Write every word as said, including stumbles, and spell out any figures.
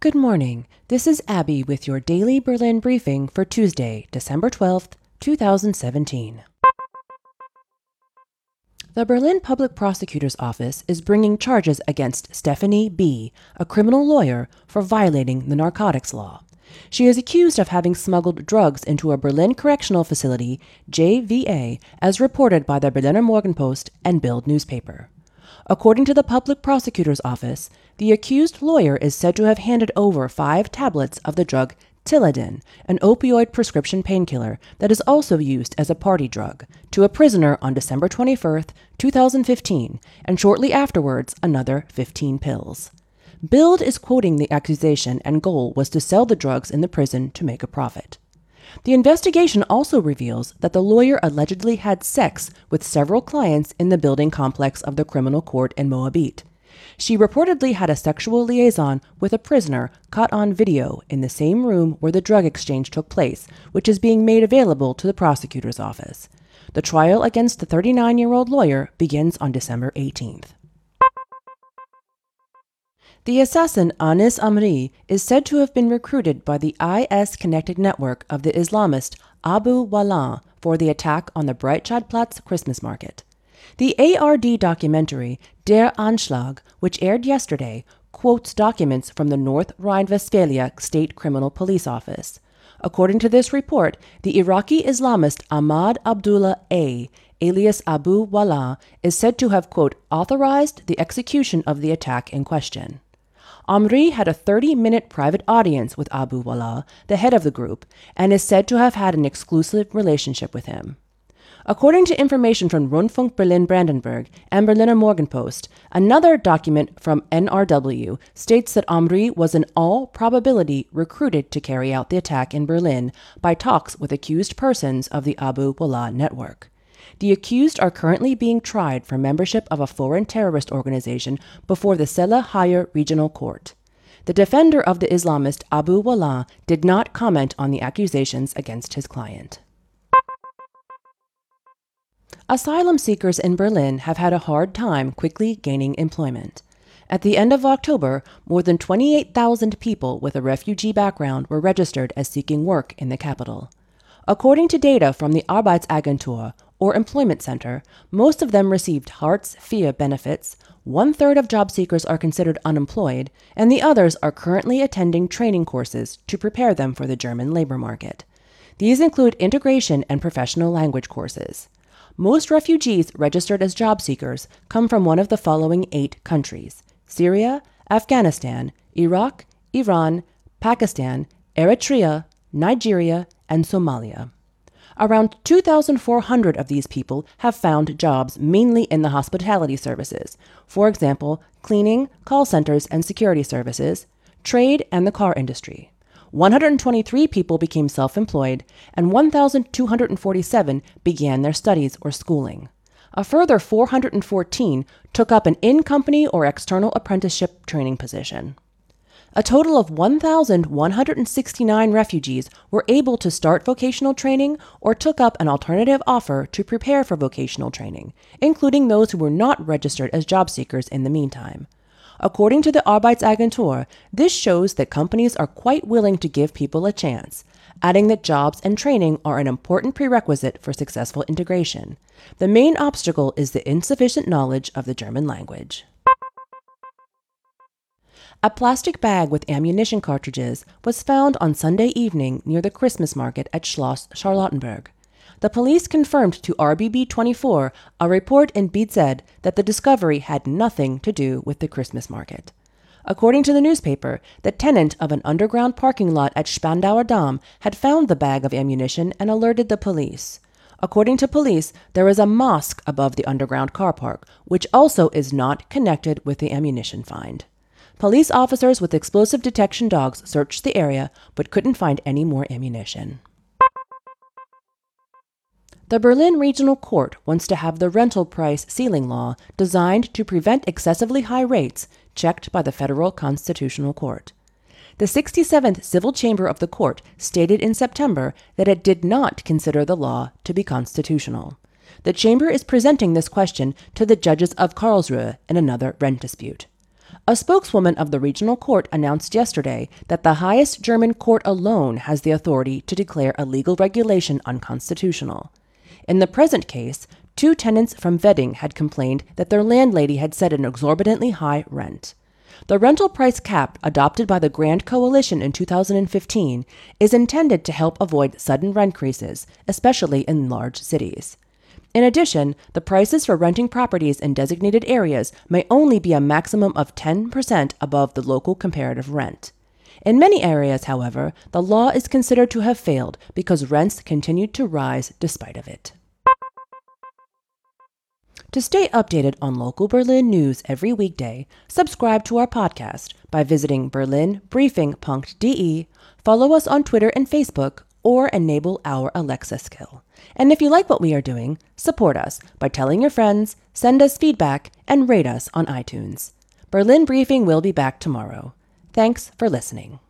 Good morning. This is Abby with your daily Berlin briefing for Tuesday, December twelfth, two thousand seventeen. The Berlin Public Prosecutor's Office is bringing charges against Stephanie B., a criminal lawyer, for violating the narcotics law. She is accused of having smuggled drugs into a Berlin correctional facility, J V A, as reported by the Berliner Morgenpost and Bild newspaper. According to the Public Prosecutor's Office, the accused lawyer is said to have handed over five tablets of the drug Tilidin, an opioid prescription painkiller that is also used as a party drug, to a prisoner on December twenty-first, two thousand fifteen, and shortly afterwards another fifteen pills. Bild is quoting the accusation, and goal was to sell the drugs in the prison to make a profit. The investigation also reveals that the lawyer allegedly had sex with several clients in the building complex of the criminal court in Moabit. She reportedly had a sexual liaison with a prisoner caught on video in the same room where the drug exchange took place, which is being made available to the prosecutor's office. The trial against the thirty-nine-year-old lawyer begins on December eighteenth. The assassin Anis Amri is said to have been recruited by the I S-connected network of the Islamist Abu Wallah for the attack on the Breitscheidplatz Christmas market. The A R D documentary Der Anschlag, which aired yesterday, quotes documents from the North Rhine-Westphalia State Criminal Police Office. According to this report, the Iraqi Islamist Ahmad Abdullah A., alias Abu Wallah, is said to have, quote, authorized the execution of the attack in question. Amri had a thirty-minute private audience with Abu Wallah, the head of the group, and is said to have had an exclusive relationship with him. According to information from Rundfunk Berlin-Brandenburg and Berliner Morgenpost, another document from N R W states that Amri was in all probability recruited to carry out the attack in Berlin by talks with accused persons of the Abu Wallah network. The accused are currently being tried for membership of a foreign terrorist organization before the Celle Higher Regional Court. The defender of the Islamist Abu Wallah did not comment on the accusations against his client. Asylum seekers in Berlin have had a hard time quickly gaining employment. At the end of October, more than twenty-eight thousand people with a refugee background were registered as seeking work in the capital. According to data from the Arbeitsagentur, or Employment Center, most of them received Hartz four benefits, one-third of job seekers are considered unemployed, and the others are currently attending training courses to prepare them for the German labor market. These include integration and professional language courses. Most refugees registered as job seekers come from one of the following eight countries: Syria, Afghanistan, Iraq, Iran, Pakistan, Eritrea, Nigeria, and Somalia. Around two thousand four hundred of these people have found jobs mainly in the hospitality services, for example, cleaning, call centers and security services, trade, and the car industry. one hundred twenty-three people became self-employed, and one thousand two hundred forty-seven began their studies or schooling. A further four hundred fourteen took up an in-company or external apprenticeship training position. A total of one thousand one hundred sixty-nine refugees were able to start vocational training or took up an alternative offer to prepare for vocational training, including those who were not registered as job seekers in the meantime. According to the Arbeitsagentur, this shows that companies are quite willing to give people a chance, adding that jobs and training are an important prerequisite for successful integration. The main obstacle is the insufficient knowledge of the German language. A plastic bag with ammunition cartridges was found on Sunday evening near the Christmas market at Schloss Charlottenburg. The police confirmed to R B B twenty-four a report in B Z that the discovery had nothing to do with the Christmas market. According to the newspaper, the tenant of an underground parking lot at Spandauer Dam had found the bag of ammunition and alerted the police. According to police, there is a mosque above the underground car park, which also is not connected with the ammunition find. Police officers with explosive detection dogs searched the area but couldn't find any more ammunition. The Berlin Regional Court wants to have the rental price ceiling law designed to prevent excessively high rates checked by the Federal Constitutional Court. The sixty-seventh Civil Chamber of the Court stated in September that it did not consider the law to be constitutional. The Chamber is presenting this question to the judges of Karlsruhe in another rent dispute. A spokeswoman of the regional court announced yesterday that the highest German court alone has the authority to declare a legal regulation unconstitutional. In the present case, two tenants from Wedding had complained that their landlady had set an exorbitantly high rent. The rental price cap adopted by the Grand Coalition in two thousand fifteen is intended to help avoid sudden rent increases, especially in large cities. In addition, the prices for renting properties in designated areas may only be a maximum of ten percent above the local comparative rent. In many areas, however, the law is considered to have failed because rents continued to rise despite of it. To stay updated on local Berlin news every weekday, subscribe to our podcast by visiting berlin briefing dot d e, follow us on Twitter and Facebook, or enable our Alexa skill. And if you like what we are doing, support us by telling your friends, send us feedback, and rate us on iTunes. Berlin Briefing will be back tomorrow. Thanks for listening.